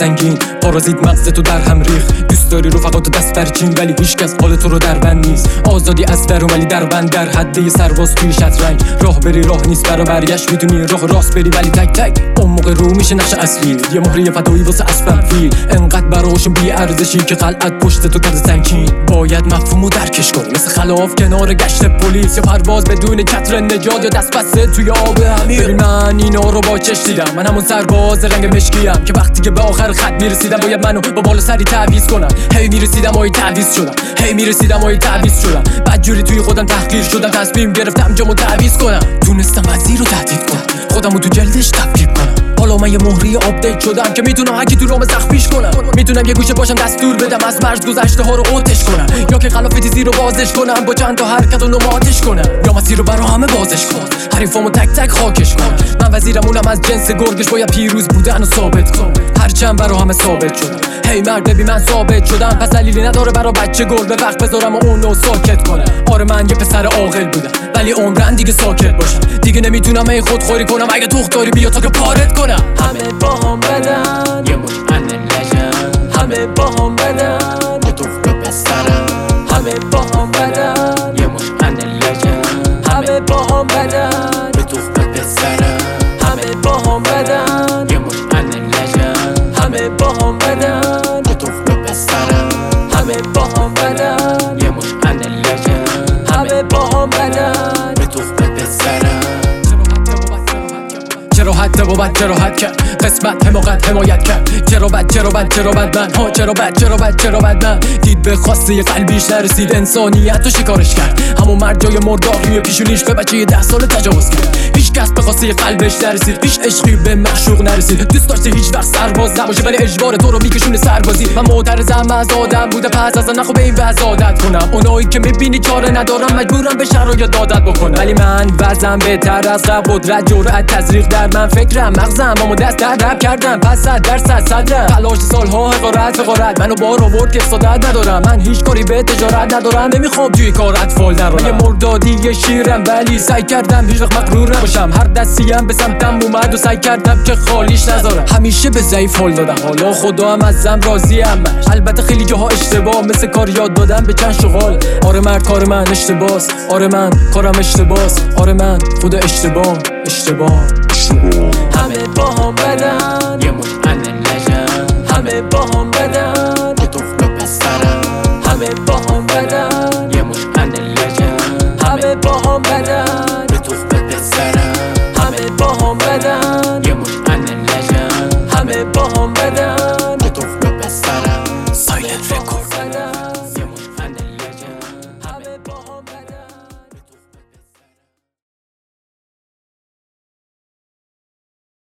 سنگین، پارازیت مغز تو در هم ریخ. دوست داری رفقاتو دست برچین ولی هیچکس حال تو رو در بند نیست. آزادی از درون ولی در بند، در حد سرباز توی شطرنج. راه بری راه نیست برا برگشت، میدونی راه راست بری ولی تک تک اون موقع رو میشه نقش اصلی. یه مهره فدایی واسه اسبم فیل، انقدر براشون بی ارزشی که قلعت پشت تو کرده سنگین. باید مفهومو درکش کنی، مثل خلاف کنار گشت پلیس، یا پرواز بدون چتر نجات، یا دست بسته توی آب عمیق. ببین من اینا رو با چش دیدم، من همون سرباز رنگ مشکیم که وقتی که به آخر خط میرسیدم باید منو با بالا سری تعویض کنم. هی میرسیدم و تعویض شدم، هی میرسیدم و تعویض شدم. بدجوری توی خودم تحقیر شدم، تصمیم گرفتم جامو تعویض کنم. تونستم وزیر رو تهدید کنم، خودمو تو جلدش تفکیک کنم. حالا من یه مهری آپدیت شدم که میتونم هرکی تو رام زخمیش کنم. میتونم یه گوشه باشم دستور بدم از مرز گذشته ها رو اوتش کنم، یا که خلاف تیزی رو بازش کنم با چند تا حرکت و نماتش کنم، یا مسیر رو برا همه بازش کنم، حریفامو تک تک خاکش کنم. من وزیرمونم از جنس گرگش، باید پیروز بودن و ثابت کنم، هرچند برا همه ثابت شدم. هی مرد ببین من ثابت شدم، پس دلیلی نداره برا بچه گربه وقت بذارم و اونو ساکت کنم. آره من یه پسر عاقل بودم ولی عمرن دیگه ساکت باشم، دیگه نمیتونم این خودخوری کنم. اگه تخت داری بیا تا که پارت کنم. همه با هم بدن یه مش انرژن، همه با هم بدن یه توف به بسترم. همه با هم بدن یه مش انرژن، همه با هم بدن یه توف به بسترم. همه با هم بدن یه مش انرژن، همه با هم بدن یه توف به بسترم. همه با هم بدن یه مش انرژن، همه با هم بدن یه توف به بسترم. چرا حد بابت چرا حد کرد، قسمت حماقت حمایت کرد. چرا بد من ها، چرا بد من. دید به خواسته یه قلبیش نرسید، انسانیت رو شکارش کرد. همون مرد جای مرداغ روی پیشونیش به بچه 10 ساله تجاوز کرد. هیچ کس به خواسته قلبش نرسید، هیچ عشقی به معشوق نرسید. دوست داشته هیچ وقت سرباز نباشه ولی اجبار تو رو میکشونه سربازی. من معترضم از آدم بوده پس از نخو به این وضع عادت کنم. اونایی که میبینی چاره ندارم مجبورم به شرایط عادت بکنم، ولی من وضعم بهتر از قبل. قدرت جرأت تزریق در من، فکرم مغزم اما دست در کردم. پس 100% صدرم، تلاش سالها حقارت منو بار آورد که صدت ندارم. من هیچ کاری به تجارت ندارم، نمیخوام توی کارت فال درارم. من یه مردادی یه شیرم ولی سعی کردم هیچ وقت مغرور نباشم. هر دستیم به سمتم اومد و سعی کردم که خالیش نذارم. همیشه به ضعیف حال دادم، حالا خدا هم ازم راضیم. البته خیلی جاها اشتباه، مثل کار یاد دادم به چند شغال. آره مرد کار من اشتباس، آره من کارم اشتباس، آره من خود اشتباه. همه با هم بدن یه مش انرژن، همه با هم بدن یه توف به بسترم. همه با هم بدن یه مش انرژن، همه با هم بدن یه توف به بسترم. همه با هم بدن یه مش انرژن، همه با هم بدن